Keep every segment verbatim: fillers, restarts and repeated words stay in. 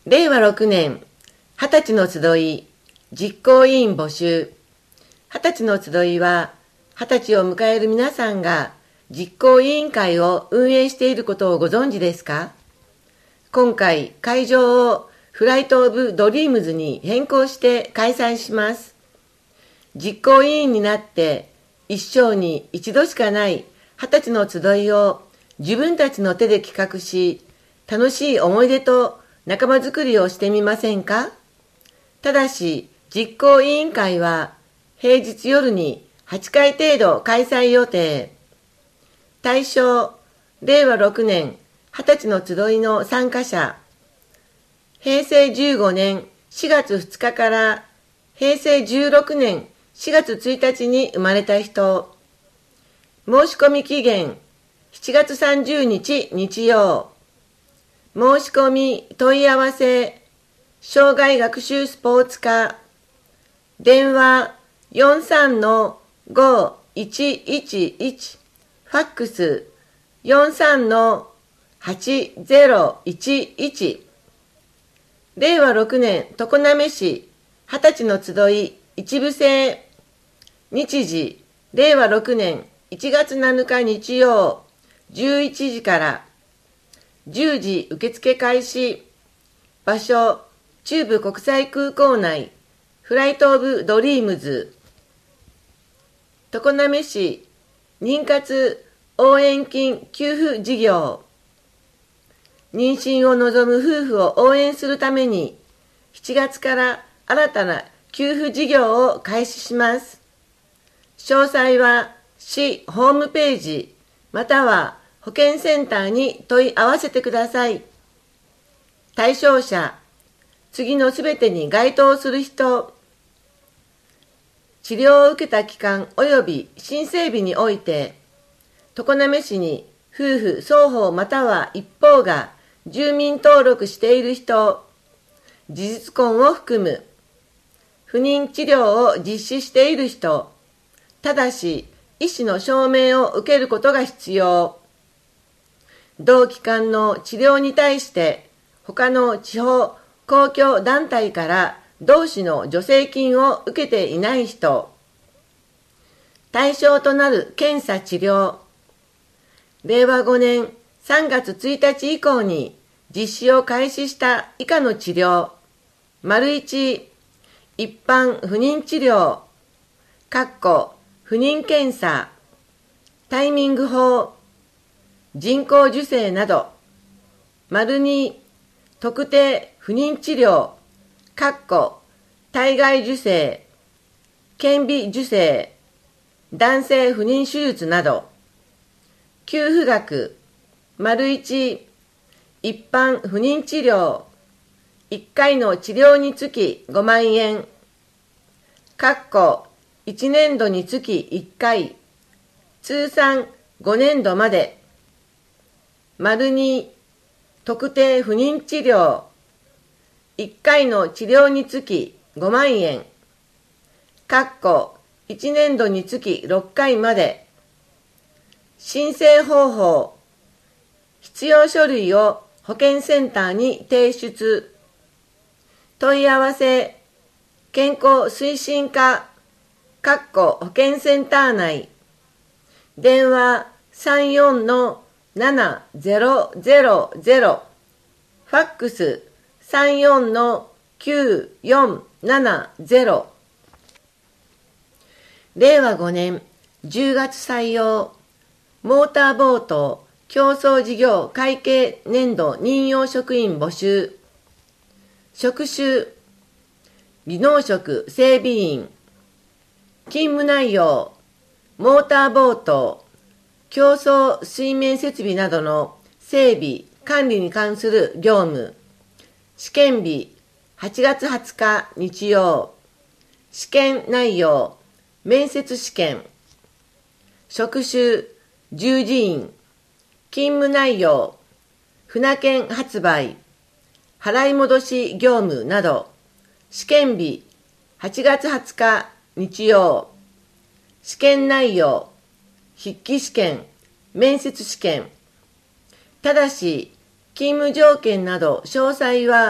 れいわろくねん、はたちの集い、実行委員募集。はたちの集いは、はたちを迎える皆さんが実行委員会を運営していることをご存知ですか？今回、会場をフライトオブドリームズに変更して開催します。実行委員になって一生に一度しかないはたちの集いを自分たちの手で企画し、楽しい思い出と仲間づくりをしてみませんか？ただし、実行委員会は平日夜にはちかい程度開催予定。対象、れいわろくねんはたちの集いの参加者。へいせいじゅうごねんしがつふつかからへいせいじゅうろくねんしがつついたちに生まれた人。申し込み期限しちがつさんじゅうにち日曜。申し込み問い合わせ障害学習スポーツ科。電話 よんさんのごいちいちいち。ファックス よんさんのはちゼロいちいち。れいわろくねん常滑市はたちの集い一部制。日時れいわろくねんいちがつなのか日曜じゅういちじからじゅうじ受付開始。場所中部国際空港内フライトオブドリームズ。常滑市妊活応援金給付事業。妊娠を望む夫婦を応援するためにしちがつから新たな給付事業を開始します。詳細は市ホームページまたは保健センターに問い合わせてください。対象者、次のすべてに該当する人。治療を受けた期間及び申請日において、常滑市に夫婦双方または一方が住民登録している人、事実婚を含む、不妊治療を実施している人、ただし医師の証明を受けることが必要。同期間の治療に対して他の地方公共団体から同種の助成金を受けていない人。対象となる検査治療。れいわごねんさんがつついたち以降に実施を開始した以下の治療。丸いち、一般不妊治療。かっこ不妊検査。タイミング法。人工授精など。丸に、特定不妊治療。かっこ体外受精。顕微授精。男性不妊手術など。給付額。丸いち、一般不妊治療。いっかいの治療につきごまんえん。かっこいちねんどにつきいっかい。通算ごねんどまで。丸に、特定不妊治療。いっかいの治療につきごまんえん。かっこいちねんどにつきろっかいまで。申請方法。必要書類を保健センターに提出。問い合わせ。健康推進課。かっこ保健センター内。電話さんよんのななゼロゼロゼロ。ファックスさんよんのきゅうよんななゼロ。れいわごねんじゅうがつ採用。モーターボート競争事業会計年度任用職員募集。職種、技能職整備員。勤務内容、モーターボート、競争水面設備などの整備、管理に関する業務。試験日、はちがつはつか日曜。試験内容、面接試験。職種、従事員。勤務内容、船券発売、払い戻し業務など。試験日、はちがつはつか日曜。試験内容、筆記試験、面接試験。ただし、勤務条件など詳細は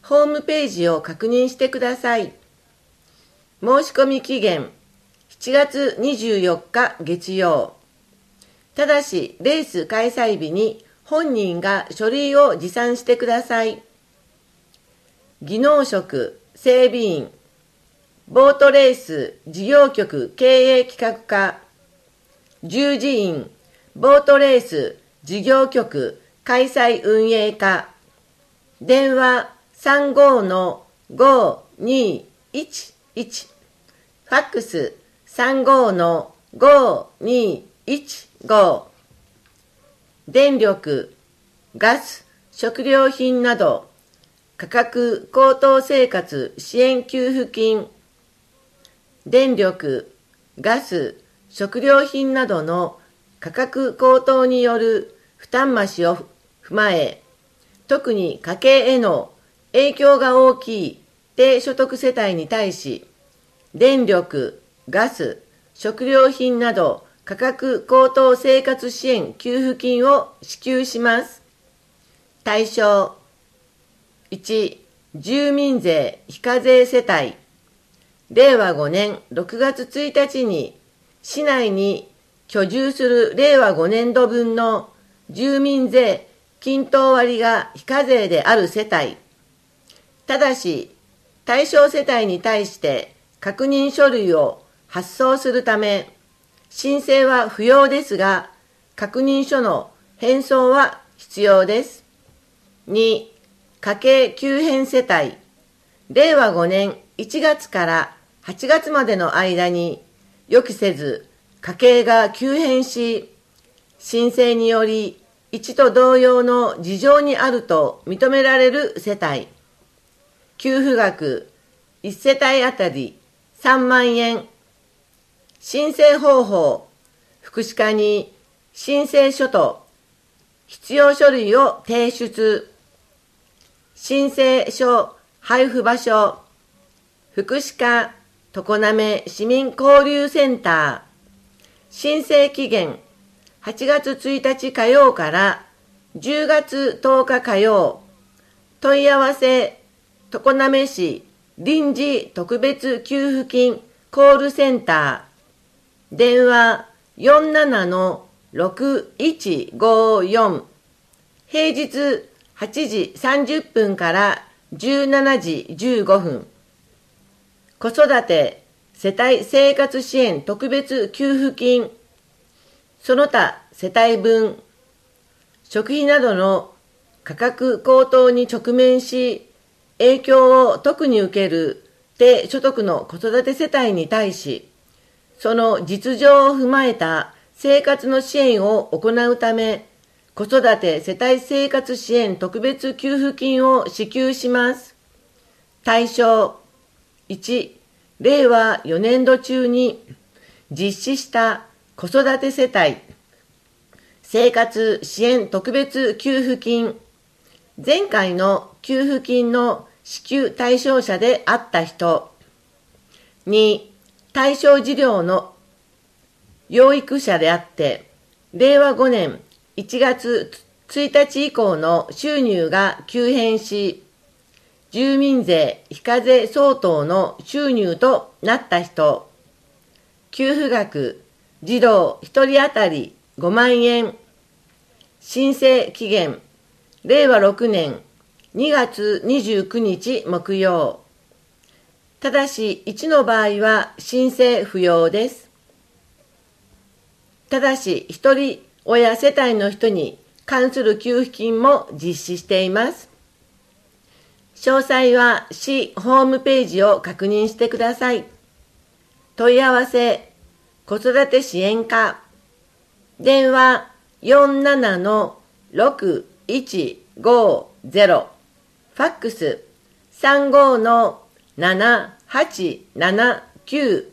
ホームページを確認してください。申し込み期限しちがつにじゅうよっか月曜。ただし、レース開催日に本人が書類を持参してください。技能職、整備員、ボートレース事業局経営企画課、従事員、ボートレース事業局開催運営課、電話 さんごーごーにーいちいち、ファックス さんごーごーにーいちご、電力、ガス、食料品など価格高騰生活支援給付金、電力、ガス、食料品などの価格高騰による負担増しを踏まえ、特に家計への影響が大きい低所得世帯に対し、電力、ガス、食料品など価格高騰生活支援給付金を支給します。対象いち、住民税非課税世帯、れいわごねんろくがつついたちに市内に居住するれいわごねんどぶんの住民税均等割が非課税である世帯。ただし、対象世帯に対して確認書類を発送するため、申請は不要ですが、確認書の返送は必要です。に、家計急変世帯。れいわごねんいちがつからはちがつまでの間に予期せず家計が急変し、申請によりいちと同様の事情にあると認められる世帯。給付額いち世帯あたりさんまんえん。申請方法、福祉課に申請書と必要書類を提出。申請書配布場所、福祉課常滑市民交流センター。申請期限はちがつついたち火曜からじゅうがつとおか火曜。問い合わせ常滑市臨時特別給付金コールセンター。電話 よんななのろくいちごよん。平日はちじさんじゅっぷんからじゅうしちじじゅうごふん。子育て世帯生活支援特別給付金、その他世帯分、食費などの価格高騰に直面し、影響を特に受ける低所得の子育て世帯に対し、その実情を踏まえた生活の支援を行うため、子育て世帯生活支援特別給付金を支給します。対象いち、れいわよねんど中に実施した子育て世帯生活支援特別給付金、前回の給付金の支給対象者であった人。に、対象事業の養育者であって、れいわごねんいちがつついたち以降の収入が急変し、住民税非課税相当の収入となった人。給付額、児童ひとり当たりごまんえん。申請期限、れいわろくねんにがつにじゅうくにち木曜。ただしいちの場合は申請不要です。ただし一人親世帯の人に関する給付金も実施しています。詳細は市ホームページを確認してください。問い合わせ、子育て支援課、電話 よんななのろくいちごゼロ、ファックス さんごのななはちななきゅう。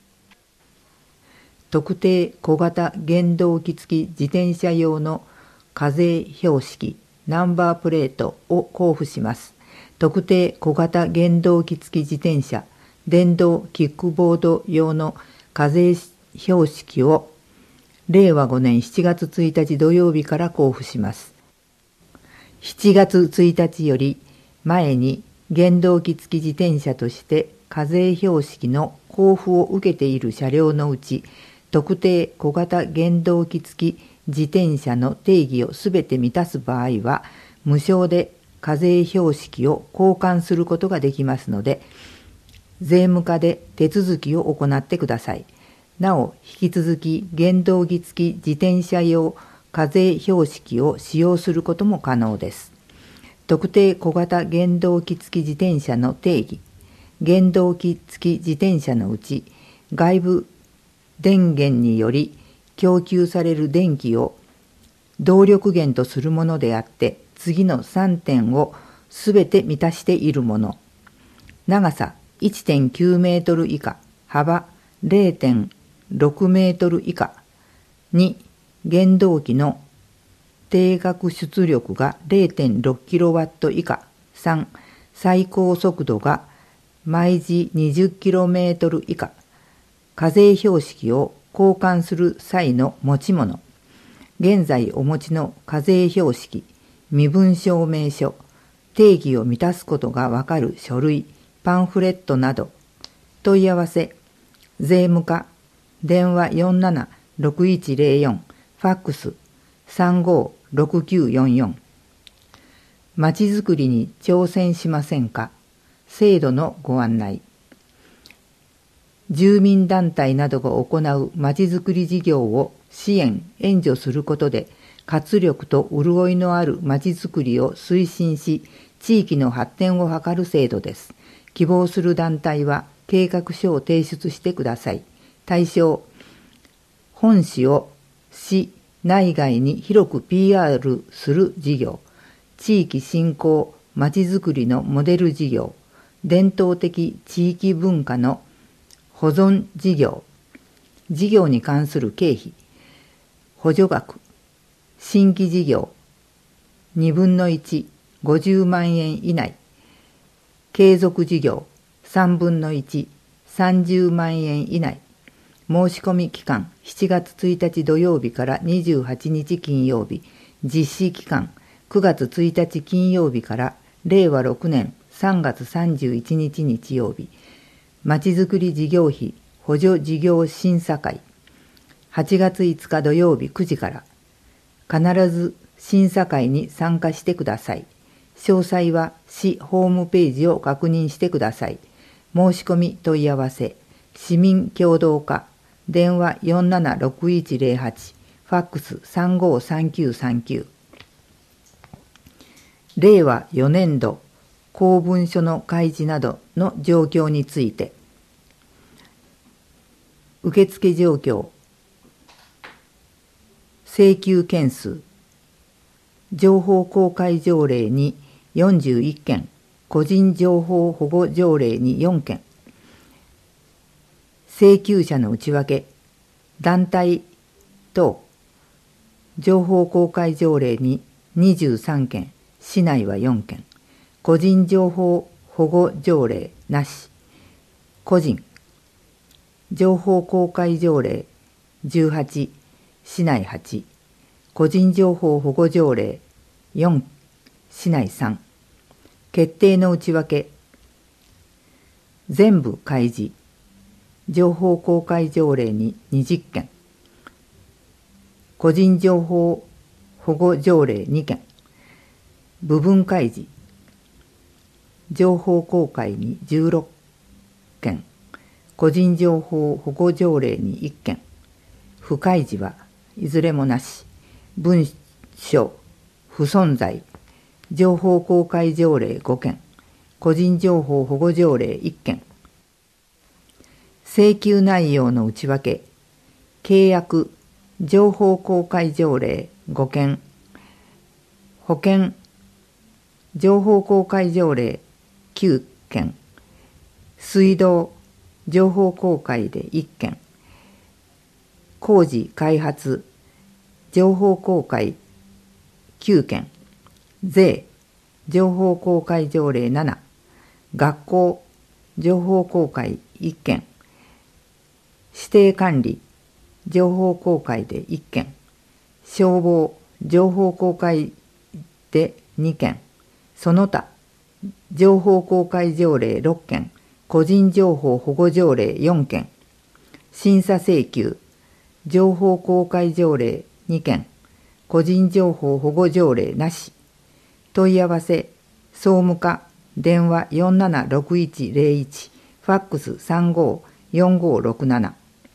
特定小型原動機付き自転車用の課税標識ナンバープレートを交付します。特定小型原動機付き自転車電動キックボード用の課税標識をれいわごねんしちがつついたち土曜日から交付します。しちがつついたちより前に原動機付き自転車として課税標識の交付を受けている車両のうち、特定小型原動機付き自転車の定義をすべて満たす場合は、無償で課税標識を交換することができますので、税務課で手続きを行ってください。なお、引き続き原動機付き自転車用課税標識を使用することも可能です。特定小型原動機付き自転車の定義。原動機付き自転車のうち、外部電源により供給される電気を動力源とするものであって、次のさんてんをすべて満たしているもの。長さ いってんきゅうメートル以下、幅 れいてんろくメートル以下。に、原動機の定額出力が れいてんろくキロワット 以下。さん、最高速度が毎時にじゅっキロメートル 以下。課税標識を交換する際の持ち物。現在お持ちの課税標識、身分証明書、定義を満たすことがわかる書類、パンフレットなど。問い合わせ、税務課、電話 よんななろくいちゼロよん、ファックス さんごろくきゅうよんよん。まちづくりに挑戦しませんか？制度のご案内。住民団体などが行うまちづくり事業を支援・援助することで、活力と潤いのあるまちづくりを推進し、地域の発展を図る制度です。希望する団体は計画書を提出してください。対象、本市を市内外に広く ピーアール する事業、地域振興・まちづくりのモデル事業、伝統的地域文化の保存事業、事業に関する経費、補助額、新規事業、にぶんのいち、ごじゅうまんえん以内、継続事業、さんぶんのいち、さんじゅうまんえん以内、申し込み期間、しちがつついたち土曜日からにじゅうはちにち金曜日、実施期間、くがつついたち金曜日かられいわろくねんさんがつさんじゅういちにち日曜日、まちづくり事業費補助事業審査会、はちがついつか土曜日くじから、必ず審査会に参加してください。詳細は市ホームページを確認してください。申し込み問い合わせ、市民協働課、電話 よんななろくいちゼロはち、ファックス さんごさんきゅうさんきゅう。れいわよねんど公文書の開示などの状況について。受付状況、請求件数、情報公開条例によんじゅういっけん、個人情報保護条例によんけん、請求者の内訳、団体等、情報公開条例ににじゅうさんけん、市内はよんけん、個人情報保護条例なし、個人、情報公開条例じゅうはち、市内はち、個人情報保護条例よん、市内さん、決定の内訳、全部開示、情報公開条例ににじゅっけん、個人情報保護条例にけん、部分開示、情報公開にじゅうろっけん、個人情報保護条例にいっけん、不開示はいずれもなし、文書不存在、情報公開条例ごけん、個人情報保護条例いっけん、請求内容の内訳、契約、情報公開条例ごけん、保険、情報公開条例きゅうけん、水道、情報公開でいっけん、工事開発、情報公開きゅうけん、税、情報公開条例なな、学校、情報公開いっけん、指定管理、情報公開でいっけん、消防、情報公開でにけん、その他、 情報公開条例ろっけん、個人情報保護条例よんけん、審査請求、情報公開条例にけん、個人情報保護条例なし。問い合わせ、総務課、電話よんななろくいちゼロいち、ファックスさんごーよんごーろくなな。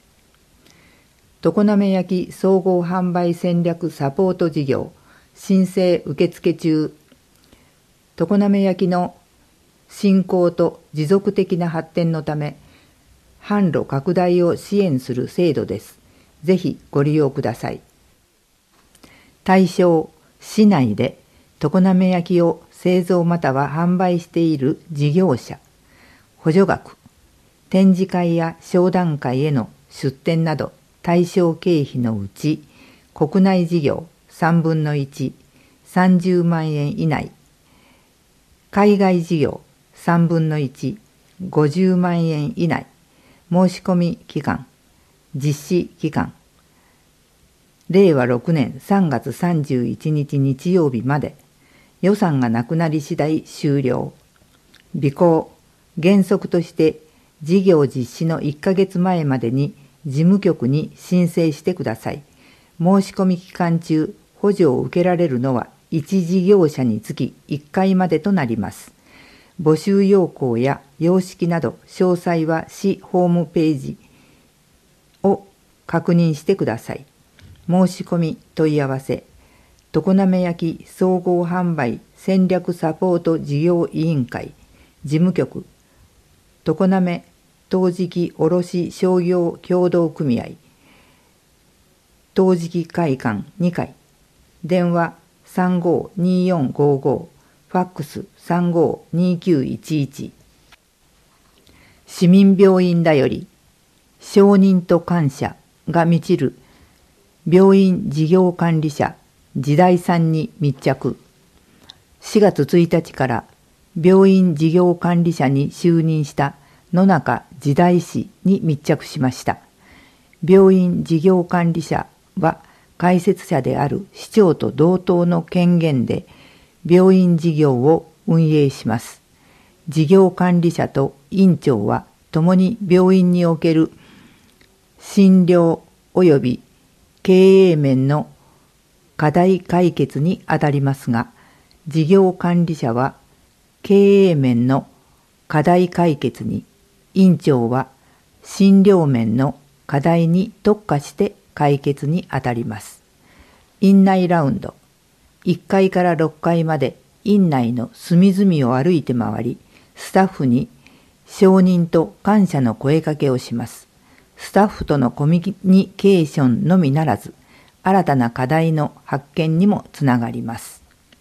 常滑焼総合販売戦略サポート事業、申請受付中。常滑焼の振興と持続的な発展のため、販路拡大を支援する制度です。ぜひご利用ください。対象、市内で常滑焼を製造または販売している事業者。補助額、展示会や商談会への出展など対象経費のうち、国内事業さんぶんのいち、さんじゅうまんえん以内、海外事業さんぶんのいち、ごじゅうまんえん以内、申し込み期間、実施期間、れいわろくねんさんがつさんじゅういちにち日曜日まで、予算がなくなり次第終了。備考、原則として事業実施のいっかげつまえまでに事務局に申請してください。申し込み期間中、補助を受けられるのはいち事業者につきいっかいまでとなります。募集要項や様式など詳細は市ホームページを確認してください。申し込み問い合わせ、常滑焼総合販売戦略サポート事業委員会、事務局、常滑陶磁器卸商業協同組合、陶磁器会館にかい、電話さんごーにーよんごーごー、ファックスさんごーにーきゅういちいち。市民病院だより、承認と感謝が満ちる病院事業管理者時代さんに密着。しがつついたちから病院事業管理者に就任した野中時代氏に密着しました。病院事業管理者は開設者である市長と同等の権限で病院事業を運営します。事業管理者と院長は共に病院における診療及び経営面の課題解決にあたりますが、事業管理者は経営面の課題解決に、院長は診療面の課題に特化して解決にあたります。院内ラウンド、いっかいからろっかいまで院内の隅々を歩いて回り、スタッフに承認と感謝の声かけをします。スタッフとのコミュニケーションのみならず、新たな課題の発見にもつながります。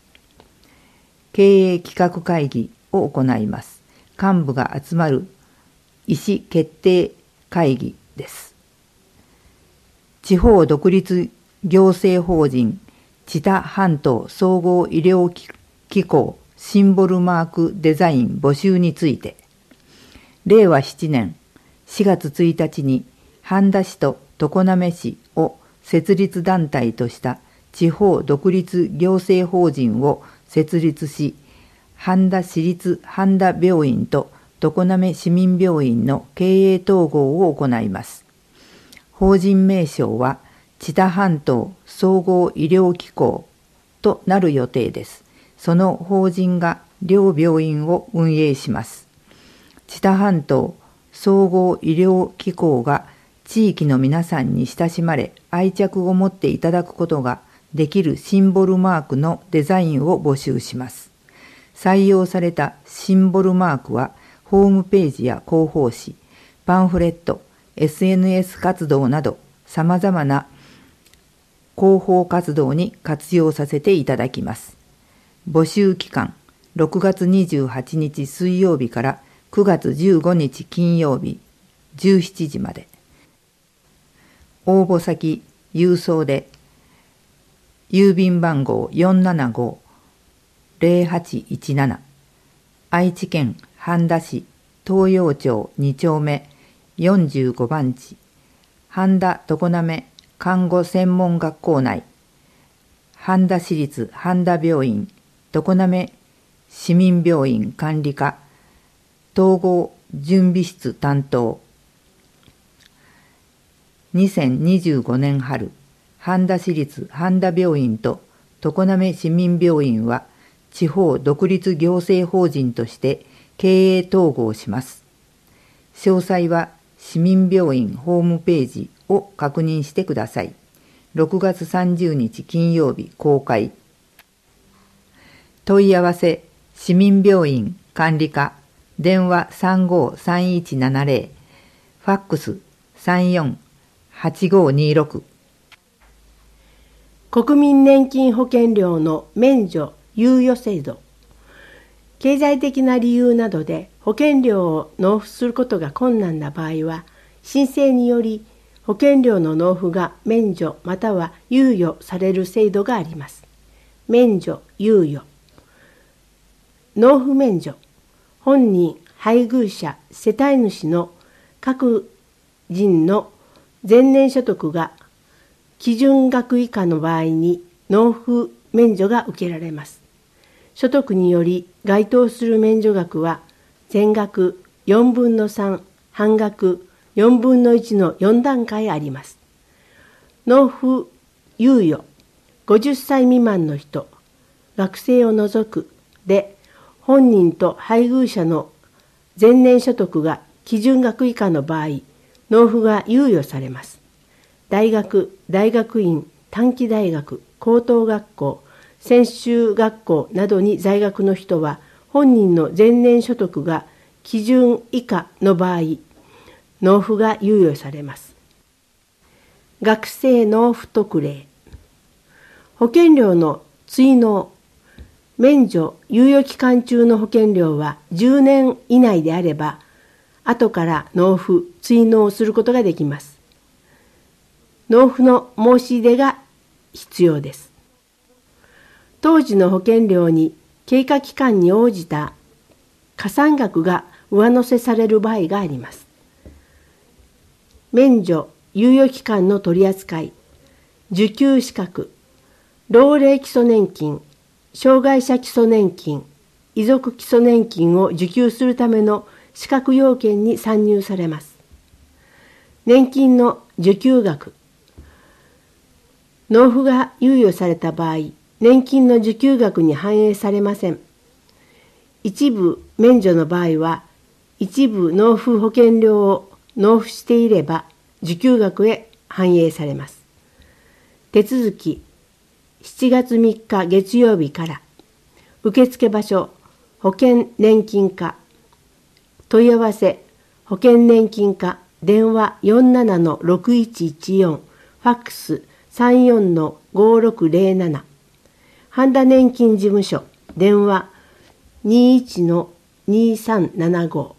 経営企画会議を行います。幹部が集まる意思決定会議です。地方独立行政法人知多半島総合医療機構シンボルマークデザイン募集について、れいわななねんしがつついたちに半田市と常滑市を設立団体とした地方独立行政法人を設立し、半田市立半田病院と常滑市民病院の経営統合を行います。法人名称は知多半島総合医療機構となる予定です。その法人が両病院を運営します。知多半島総合医療機構が地域の皆さんに親しまれ愛着を持っていただくことができるシンボルマークのデザインを募集します。採用されたシンボルマークはホームページや広報誌、パンフレット、エスエヌエス 活動などさまざまな広報活動に活用させていただきます。募集期間ろくがつにじゅうはちにち水曜日からくがつじゅうごにち金曜日じゅうしちじまで。応募先郵送で郵便番号 よんななごーぜろはちいちなな 愛知県半田市東洋町にちょうめよんじゅうごばんち半田常滑看護専門学校内半田市立半田病院常滑市民病院管理課統合準備室担当。にせんにじゅうごねん春、半田市立半田病院と常滑市民病院は地方独立行政法人として経営統合します。詳細は市民病院ホームページを確認してください。ろくがつさんじゅうにち金曜日公開。問い合わせ市民病院管理課電話 さんごーさんいちななぜろ ファックス さんよんはちごーにーろく。 国民年金保険料の免除猶予制度。経済的な理由などで保険料を納付することが困難な場合は、申請により保険料の納付が免除または猶予される制度があります。免除、猶予。納付免除。本人、配偶者、世帯主の各人の前年所得が基準額以下の場合に納付免除が受けられます。所得により該当する免除額は全額よんぶんのさん、半額よんぶんのいちのよん段階あります。納付猶予、ごじゅっさい未満の人、学生を除くで、本人と配偶者の前年所得が基準額以下の場合、納付が猶予されます。大学、大学院、短期大学、高等学校、専修学校などに在学の人は、本人の前年所得が基準以下の場合、納付が猶予されます。学生納付特例。保険料の追納、免除猶予期間中の保険料はじゅうねん以内であれば、後から納付、追納することができます。納付の申し出が必要です。当時の保険料に経過期間に応じた加算額が上乗せされる場合があります。免除猶予期間の取り扱い、受給資格、老齢基礎年金、障害者基礎年金、遺族基礎年金を受給するための資格要件に算入されます。年金の受給額、納付が猶予された場合、年金の受給額に反映されません。一部免除の場合は、一部納付保険料を納付していれば受給額へ反映されます。手続き、しちがつみっか月曜日から、受付場所、保険年金課、問い合わせ、保険年金課、電話 よんななのろくいちいちよん、ファックス さんよんのごろくぜろなな、半田年金事務所、電話 にいちのにさんななご。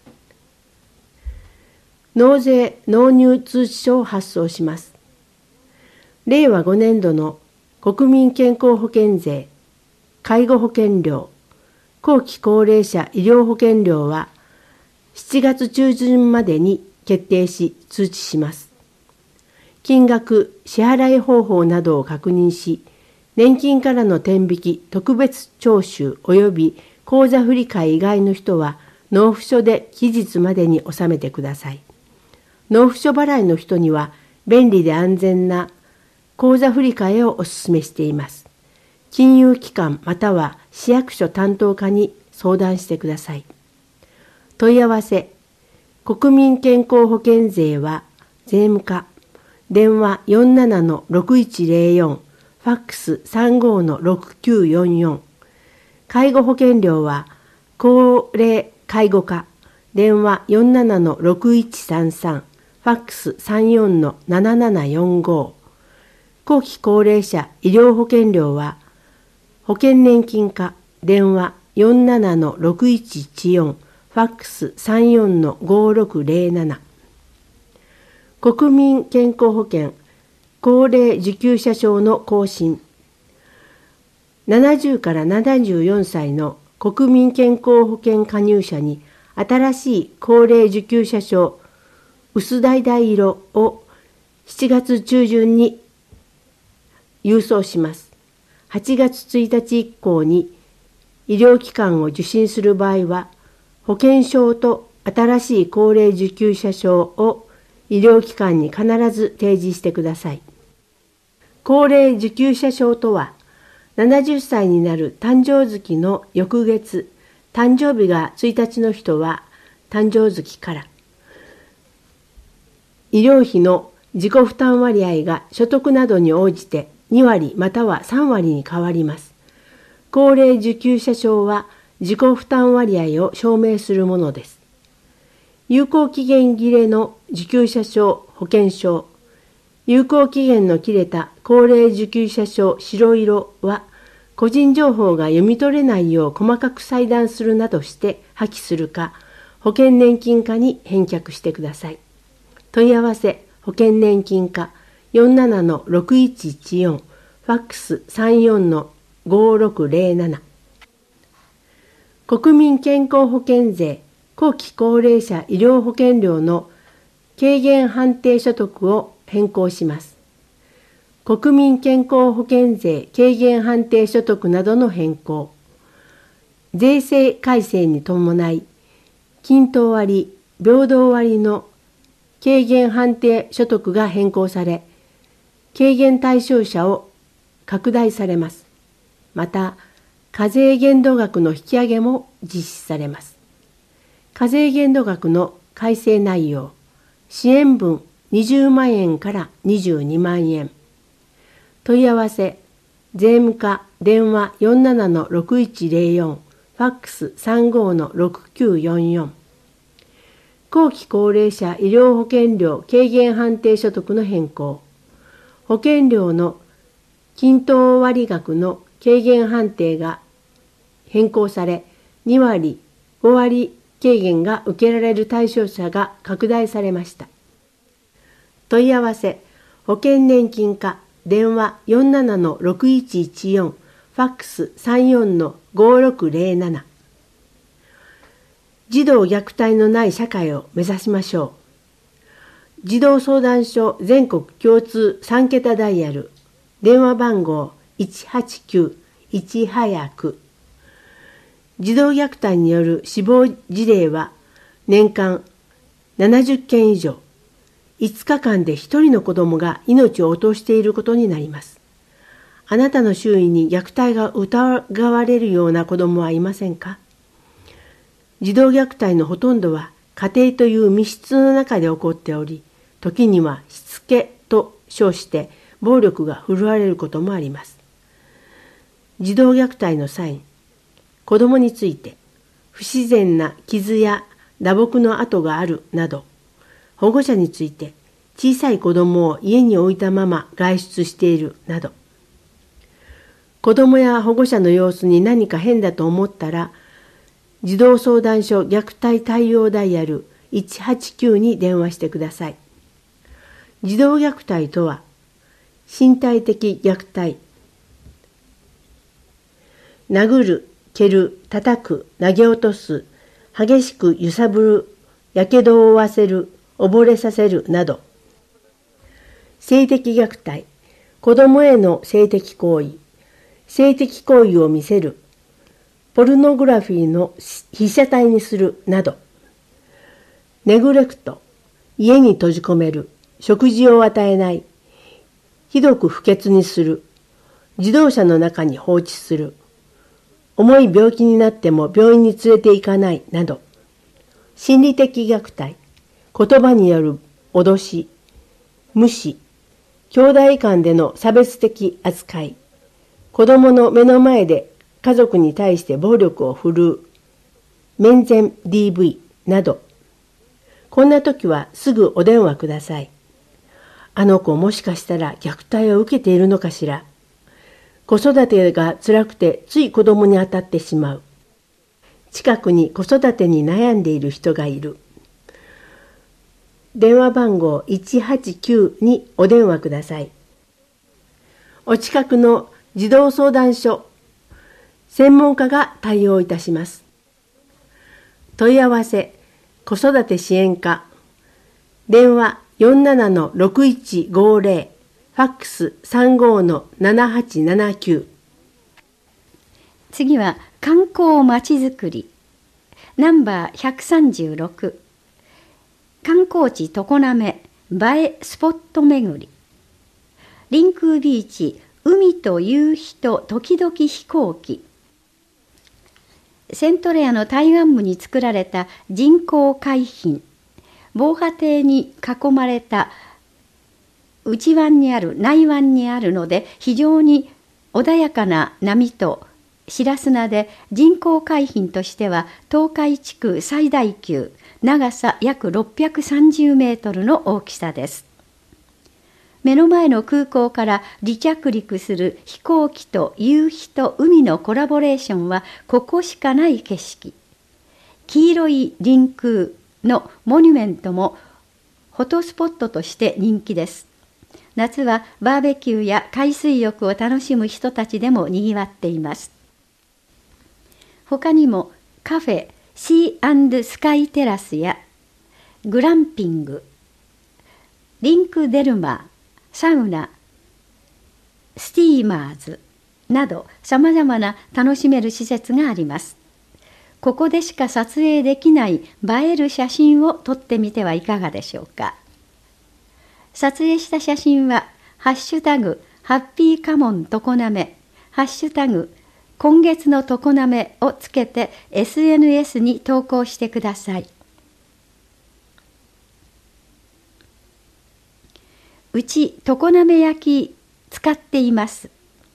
納税納入通知書を発送します。れいわごねんどの国民健康保険税、介護保険料、後期高齢者医療保険料はしちがつちゅうじゅんまでに決定し通知します。金額、支払い方法などを確認し、年金からの天引き、特別徴収及び口座振替以外の人は納付書で期日までに納めてください。納付書払いの人には便利で安全な口座振替をお勧めしています。金融機関または市役所担当課に相談してください。問い合わせ、国民健康保険税は税務課、電話 よんななのろくいちぜろよん、ファックス さんごのろくきゅうよんよん。介護保険料は高齢介護課、電話 よんななのろくいちさんさん、ファックス さんよんのななななよんご。後期高齢者医療保険料は保険年金課、電話 よんななのろくいちいちよん、ファックス さんよんのごろくぜろなな。国民健康保険高齢受給者証の更新。ななじゅうからななじゅうよんさいの国民健康保険加入者に新しい高齢受給者証薄橙色をしちがつちゅうじゅんに郵送します。はちがつついたち以降に医療機関を受診する場合は、保険証と新しい高齢受給者証を医療機関に必ず提示してください。高齢受給者証とは、ななじゅっさいになる誕生月の翌月、誕生日がついたちの人は誕生月から、医療費の自己負担割合が所得などに応じてにわりまたはさんわりに変わります。高齢受給者証は自己負担割合を証明するものです。有効期限切れの受給者証、保険証、有効期限の切れた高齢受給者証白色は、個人情報が読み取れないよう細かく裁断するなどして破棄するか、保険年金課に返却してください。問い合わせ、保険年金課 よんななのろくいちいちよん、ファックス さんよんのごろくぜろなな。国民健康保険税後期高齢者医療保険料の軽減判定所得を変更します。国民健康保険税軽減判定所得などの変更。税制改正に伴い、均等割、平等割の軽減判定所得が変更され、軽減対象者を拡大されます。また、課税限度額の引き上げも実施されます。課税限度額の改正内容、支援分にじゅうまんえんからにじゅうにまんえん。問い合わせ、税務課電話 よんななのろくいちぜろよん、ファックス さんごのろくきゅうよんよん。後期高齢者医療保険料軽減判定所得の変更。保険料の均等割額の軽減判定が変更され、にわり、ごわり軽減が受けられる対象者が拡大されました。問い合わせ、保険年金課電話 よんななのろくいちいちよん、ファックス さんよんのごろくぜろなな。児童虐待のない社会を目指しましょう。児童相談所全国共通さんけたダイヤル、電話番号いちはちきゅういち早く。児童虐待による死亡事例は年間ななじゅっけん以上、いつかかんでひとりの子どもが命を落としていることになります。あなたの周囲に虐待が疑われるような子どもはいませんか？児童虐待のほとんどは家庭という密室の中で起こっており、時にはしつけと称して暴力が振るわれることもあります。児童虐待のサイン、子どもについて不自然な傷や打撲の跡があるなど、保護者について小さい子どもを家に置いたまま外出しているなど、子どもや保護者の様子に何か変だと思ったら、児童相談所虐待対応ダイヤルいちはちきゅうに電話してください。児童虐待とは、身体的虐待、殴る、蹴る、叩く、投げ落とす、激しく揺さぶる、やけどを負わせる、溺れさせるなど。性的虐待、子どもへの性的行為、性的行為を見せる、ポルノグラフィーの被写体にするなど。ネグレクト、家に閉じ込める、食事を与えない、ひどく不潔にする、自動車の中に放置する、重い病気になっても病院に連れて行かないなど。心理的虐待、言葉による脅し、無視、兄弟間での差別的扱い、子供の目の前で家族に対して暴力を振るう、面前 ディーブイ など。こんな時はすぐお電話ください。あの子もしかしたら虐待を受けているのかしら。子育てが辛くてつい子供に当たってしまう。近くに子育てに悩んでいる人がいる。電話番号いちはちきゅうにお電話ください。お近くの児童相談所、専門家が対応いたします。問い合わせ、子育て支援課、電話 よんななのろくいちごぜろ、ファックス さんごのななはちななきゅう。 次は観光まちづくりナンバーひゃくさんじゅうろく、観光地常滑映えスポット巡り。リンクービーチ、海と夕日と時々飛行機。セントレアの対岸部に作られた人工海浜、防波堤に囲まれた内湾にある内湾にあるので、非常に穏やかな波と白砂で、人工海浜としては東海地区最大級、長さ約ろっぴゃくさんじゅうメートルの大きさです。目の前の空港から離着陸する飛行機と夕日と海のコラボレーションはここしかない景色。黄色い臨空のモニュメントもフォトスポットとして人気です。夏はバーベキューや海水浴を楽しむ人たちでもにぎわっています。他にもカフェシー&スカイテラスやグランピング、リンクデルマー、サウナ、スティーマーズなどさまざまな楽しめる施設があります。ここでしか撮影できない映える写真を撮ってみてはいかがでしょうか。撮影した写真はハッシュタグハッピーカモン常滑、ハッシュタグ今月の常滑をつけて エスエヌエス に投稿してください。うち常滑焼使っています。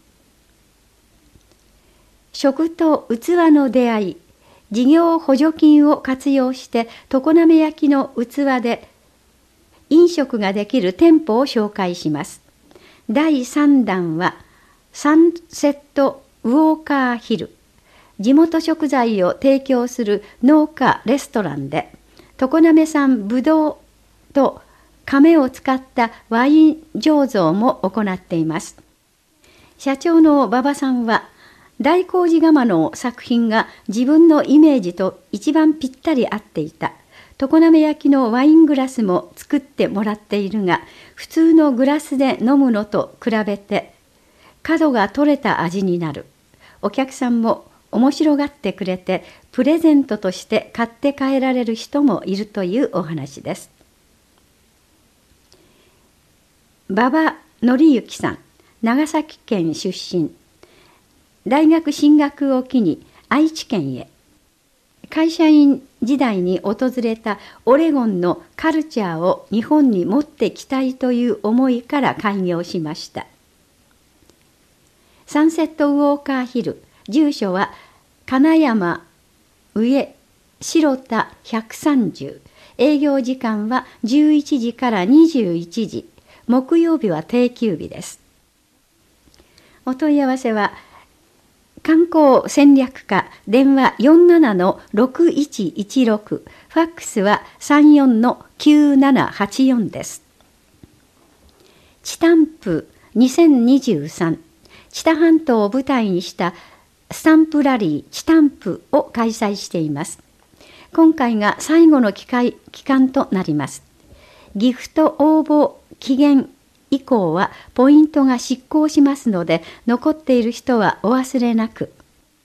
食と器の出会い、事業補助金を活用して常滑焼の器で飲食ができる店舗を紹介します。だいさん弾はサンセットウォーカーヒル、地元食材を提供する農家レストランで常滑産ぶどうと亀を使ったワイン醸造も行っています。社長の馬場さんは大工事窯の作品が自分のイメージと一番ぴったり合っていた。常滑焼のワイングラスも作ってもらっているが、普通のグラスで飲むのと比べて角が取れた味になる。お客さんも面白がってくれて、プレゼントとして買って帰られる人もいるというお話です。馬場紀之さん、長崎県出身。大学進学を機に愛知県へ。会社員時代に訪れたオレゴンのカルチャーを日本に持ってきたいという思いから開業しました。サンセットウォーカーヒル、住所は金山上白田ひゃくさんじゅう。営業時間はじゅういちじからにじゅういちじ。木曜日は定休日です。お問い合わせは観光戦略課、電話 よんじゅうななのろくいちいちろく、ファックスは さんじゅうよんのきゅうななはちよんです。チタンプにせんにじゅうさん、知多半島を舞台にしたスタンプラリーチタンプを開催しています。今回が最後の期間、期間となります。ギフト応募期限以降はポイントが失効しますので、残っている人はお忘れなく。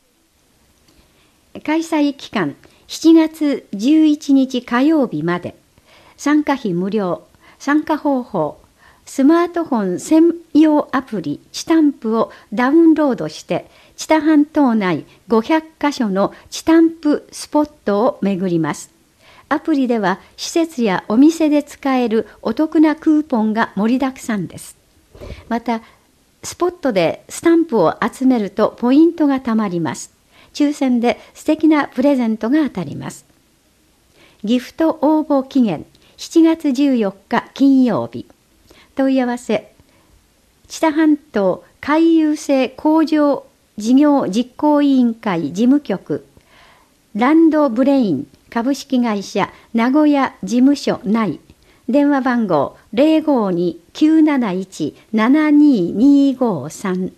開催期間しちがつじゅういちにち火曜日まで。参加費無料。参加方法、スマートフォン専用アプリチタンプをダウンロードして知多半島内ごひゃくかしょのチタンプスポットを巡ります。アプリでは施設やお店で使えるお得なクーポンが盛りだくさんです。また、スポットでスタンプを集めるとポイントがたまります。抽選で素敵なプレゼントが当たります。ギフト応募期限しちがつじゅうよっか金曜日。問い合わせ、知多半島回遊性工場事業実行委員会事務局、ランドブレイン株式会社名古屋事務所内、電話番号 ゼロごに きゅうなないち ななににごさん。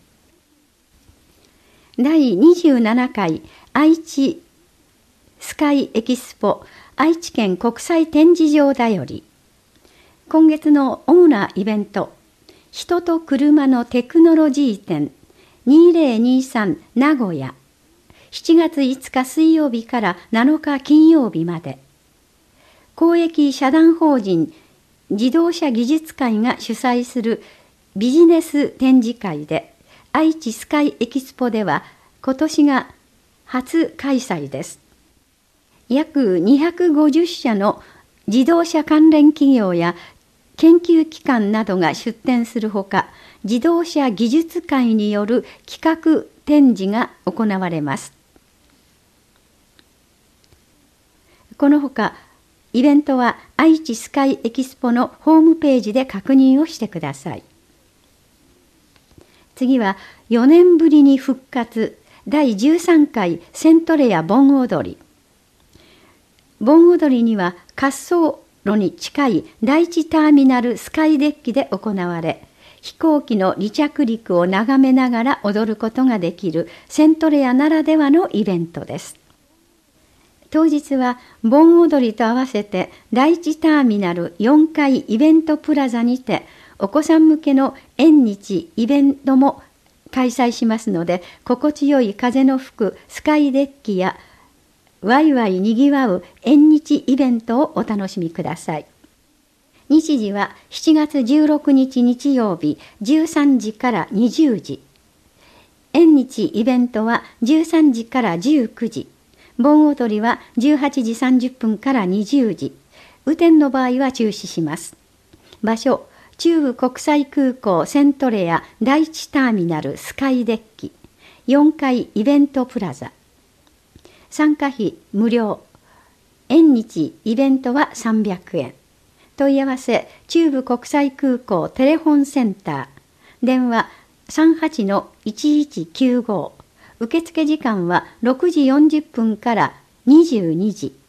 だいにじゅうななかい愛知スカイエキスポ愛知県国際展示場だより、今月の主なイベント、人と車のテクノロジー展にせんにじゅうさん名古屋、 しちがついつか水曜日からなのか金曜日まで。公益社団法人自動車技術会が主催するビジネス展示会で、愛知スカイエキスポでは今年が初開催です。約にひゃくごじゅっしゃの自動車関連企業や研究機関などが出展するほか、自動車技術会による企画展示が行われます。このほか、イベントは愛知スカイエキスポのホームページで確認をしてください。次はよねんぶりに復活だいじゅうさんかいセントレア盆踊り。盆踊りには滑走路に近い第一ターミナルスカイデッキで行われ、飛行機の離着陸を眺めながら踊ることができるセントレアならではのイベントです。当日は盆踊りと合わせて第一ターミナルよんかいイベントプラザにてお子さん向けの縁日イベントも開催しますので、心地よい風の吹くスカイデッキやワイワイにぎわう縁日イベントをお楽しみください。日時はしちがつじゅうろくにち日曜日じゅうさんじからにじゅうじ。縁日イベントはじゅうさんじからじゅうくじ。盆踊りはじゅうはちじさんじゅっぷんからにじゅうじ。雨天の場合は中止します。場所、中部国際空港セントレア第一ターミナルスカイデッキよんかいイベントプラザ。参加費無料。縁日イベントはさんびゃくえん。問い合わせ中部国際空港テレフォンセンター。電話 さんはちのいちいちきゅうご。受付時間はろくじよんじゅっぷんからにじゅうにじ。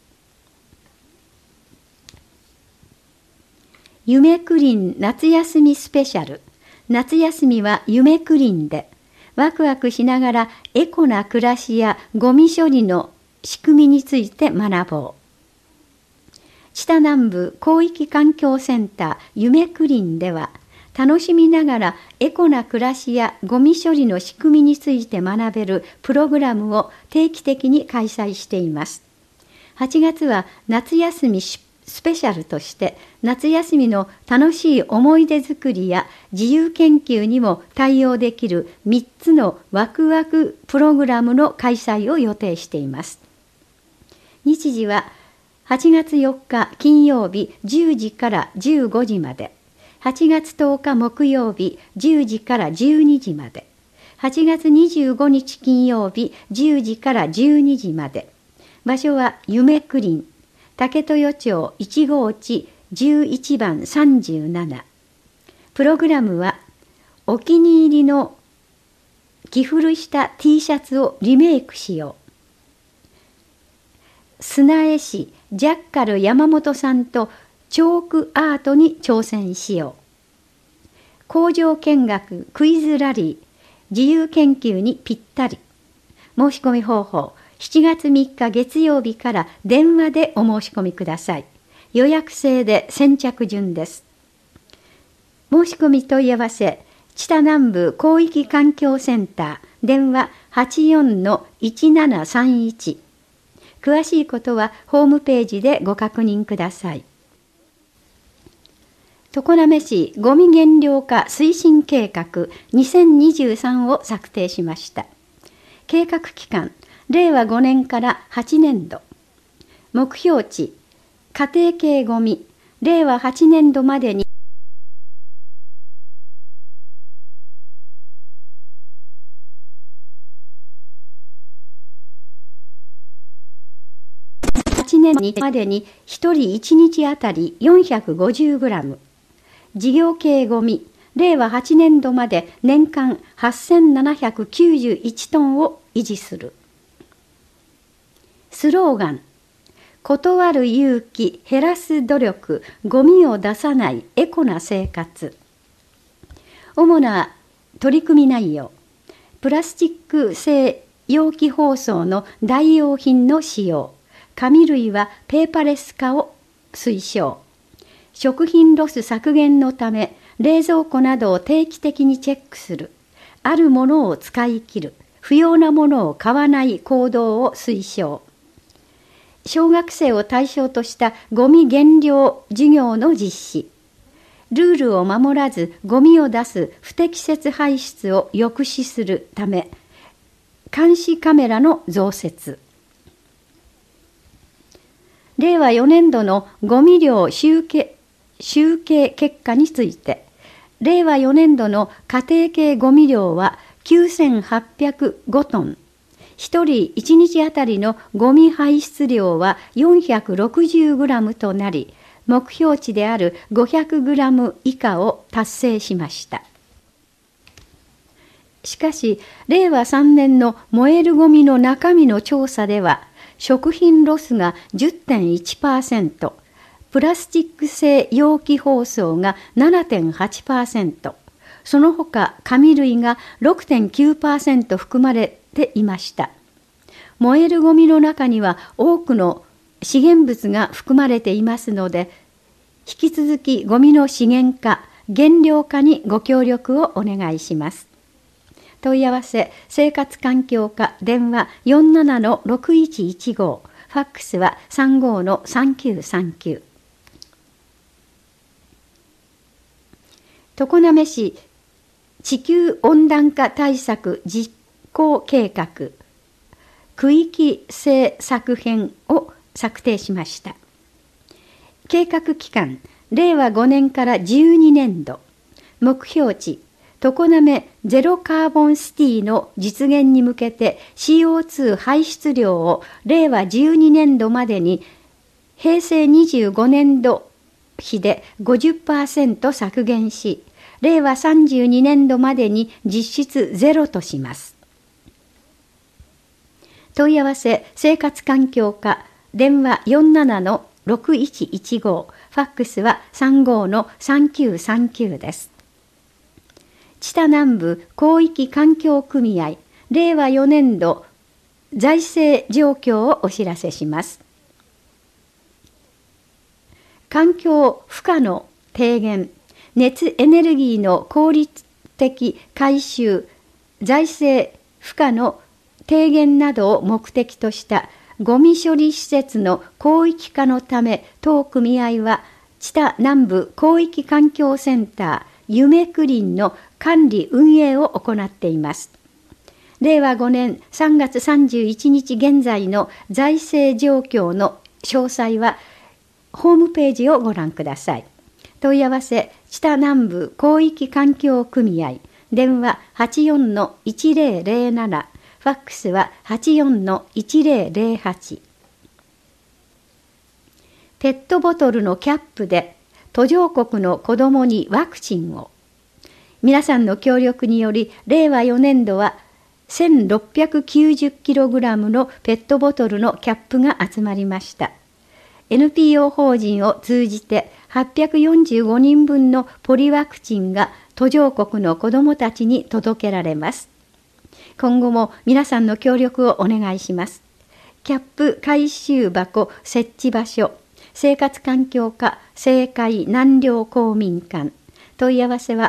夢クリン夏休みスペシャル。夏休みは夢クリンで、ワクワクしながらエコな暮らしやゴミ処理の仕組みについて学ぼう。知多南部広域環境センター夢クリンでは、楽しみながらエコな暮らしやゴミ処理の仕組みについて学べるプログラムを定期的に開催しています。はちがつは夏休みスペシャルとして夏休みの楽しい思い出作りや自由研究にも対応できるみっつのワクワクプログラムの開催を予定しています。日時ははちがつよっか金曜日じゅうじからじゅうごじまで、はちがつとおか木曜日じゅうじからじゅうにじまで、はちがつにじゅうごにち金曜日じゅうじからじゅうにじまで。場所は夢クリン竹豊町いちごうちじゅういちばんさんじゅうなな。プログラムはお気に入りの着古した T シャツをリメイクしよう。砂絵師ジャッカル山本さんとチョークアートに挑戦しよう。工場見学クイズラリー、自由研究にぴったり。申し込み方法、しちがつみっか月曜日から電話でお申し込みください。予約制で先着順です。申し込み問い合わせ、知多南部広域環境センター、電話 はちよんのいちななさんいち。詳しいことはホームページでご確認ください。常滑市ごみ減量化推進計画にせんにじゅうさんを策定しました。計画期間、れいわごねんからはちねんど。目標値、家庭系ごみ、れいわはちねんどまでにはちねんまでにひとりいちにちあたり よんひゃくごじゅうグラム。事業系ごみ、れいわはちねんどまで年間はっせんななひゃくきゅうじゅういちトンを維持する。スローガン、断る勇気、減らす努力、ゴミを出さないエコな生活。主な取り組み内容、プラスチック製容器包装の代用品の使用、紙類はペーパーレス化を推奨。食品ロス削減のため、冷蔵庫などを定期的にチェックする。あるものを使い切る。 不要なものを買わない行動を推奨。小学生を対象としたゴミ減量授業の実施。ルールを守らずゴミを出す不適切排出を抑止するため、監視カメラの増設。れいわよねんどのゴミ量集計、集計結果について、れいわよねんどの家庭系ゴミ量はきゅうせんはっぴゃくごトン、ひとりいちにちあたりのゴミ排出量はよんひゃくろくじゅうグラムとなり、目標値であるごひゃくグラム以下を達成しました。しかし、れいわさんねんの燃えるゴミの中身の調査では、食品ロスが じゅってんいちパーセント、プラスチック製容器包装が ななてんはちパーセント、その他紙類が ろくてんきゅうパーセント 含まれていました。燃えるゴミの中には多くの資源物が含まれていますので、引き続きゴミの資源化、減量化にご協力をお願いします。問い合わせ、生活環境課、電話 よんななのろくいちいちご、ファックスは さんごのさんきゅうさんきゅう。常滑市地球温暖化対策実行計画区域政策編を策定しました。計画期間、れいわごねんからじゅうにねんど、目標値、常滑ゼロカーボンシティの実現に向けて シーオーツー 排出量をれいわじゅうにねんどまでにへいせいにじゅうごねんど比で ごじゅっパーセント 削減し、れいわさんじゅうにねんどまでに実質ゼロとします。問い合わせ、生活環境課、電話 よんななのろくいちいちご、ファックスは さんごのさんきゅうさんきゅう です。知多南部広域環境組合、れいわよねんど財政状況をお知らせします。環境負荷の低減、熱エネルギーの効率的回収、財政負荷の低減などを目的としたゴミ処理施設の広域化のため、当組合は知多南部広域環境センター夢クリンの管理運営を行っています。れいわごねんさんがつさんじゅういちにち現在の財政状況の詳細はホームページをご覧ください。問い合わせ、知多南部広域環境組合、電話 はちよんのいちぜろぜろなな、ファックスは はちよんのいちぜろぜろはち。ペットボトルのキャップで途上国の子どもにワクチンを。皆さんの協力により、れいわよねんどはせんろっぴゃくきゅうじゅっキログラムのペットボトルのキャップが集まりました。エヌピーオー 法人を通じてはっぴゃくよんじゅうごにんぶんのポリワクチンが途上国の子どもたちに届けられます。今後も皆さんの協力をお願いします。キャップ回収箱設置場所、生活環境課政界南陵公民館。問い合わせは